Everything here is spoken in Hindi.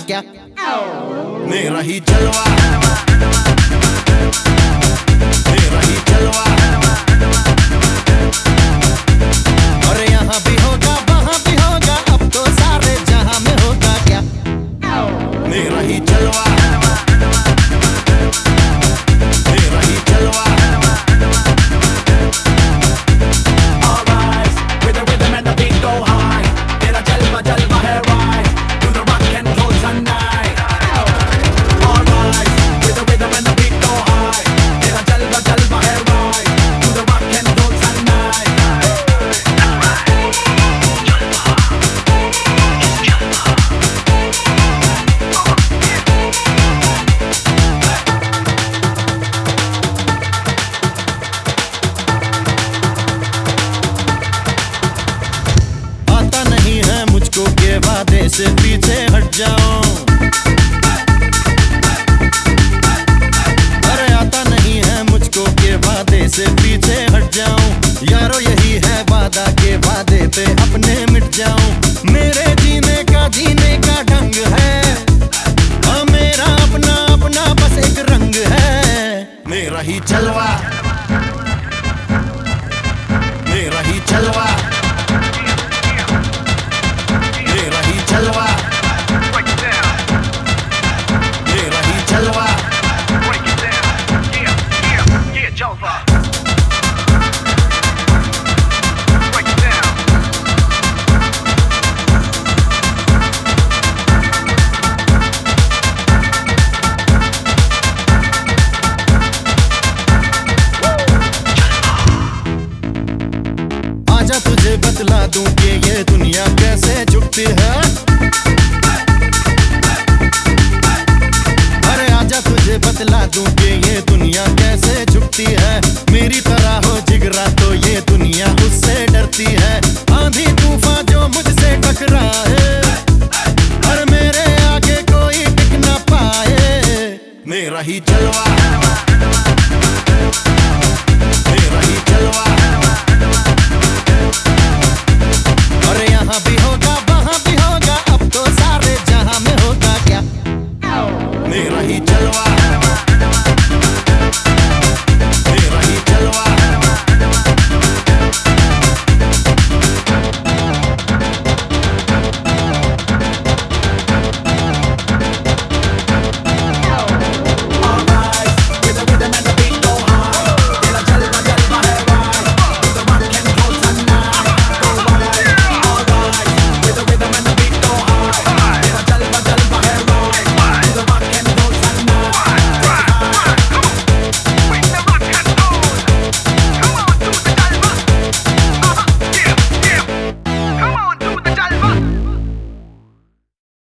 क्या मेरा ही जलवा, मेरा ही जलवा। और यहाँ भी होगा वहाँ भी होगा, अब तो सारे जहाँ में होगा क्या मेरा ही जलवा, मेरा ही जलवा। मुझको के वादे से पीछे हट जाओ, अरे आता नहीं है मुझको के वादे से पीछे हट जाऊं। यारो यही है वादा के वादे पे अपने मिट जाऊं। मेरे जीने का ढंग है, हाँ मेरा अपना अपना बस एक रंग है। मेरा ही जलवा, मेरा ही जलवा, मेरा ही जलवा, मेरा ही जलवा। आजा तुझे बतला दूं कि ये दुनिया कैसे झुकती है, अरे आजा तुझे बतला दूं कि ये दुनिया कैसे झुकती है। मेरी तरह हो जिगरा तो ये दुनिया उससे डरती है। आंधी तूफान जो मुझसे टकराए, अरे मेरे आगे कोई टिक ना पाए। मेरा ही जलवा,